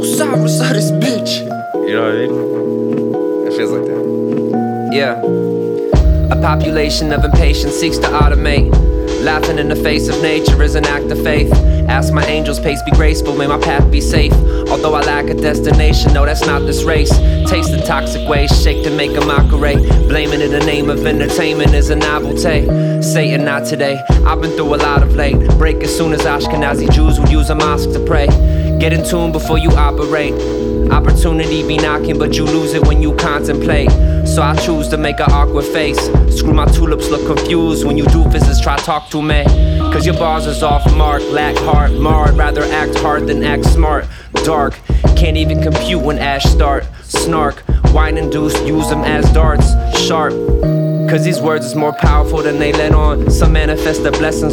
Osiris out this bitch. You know what I mean? It feels like that. Yeah. A population of impatience seeks to automate. Laughing in the face of nature is an act of faith. Ask my angels, pace be graceful, may my path be safe. Although I lack a destination, no, that's not this race. Taste the toxic waste, shake to make a mockery. Blaming in the name of entertainment is a novelty. Satan, not today, I've been through a lot of late. Break as soon as Ashkenazi Jews would use a mosque to pray. Get in tune before you operate. Opportunity be knocking, but you lose it when you contemplate. So I choose to make an awkward face. Screw my tulips look confused when you doofuses try talk to me. Cause your bars is off mark, lack heart, marred. Rather act hard than act smart. Dark, can't even compute when ash start. Snark, wine induced, use them as darts. Sharp, cause these words is more powerful than they let on. Some manifest the blessings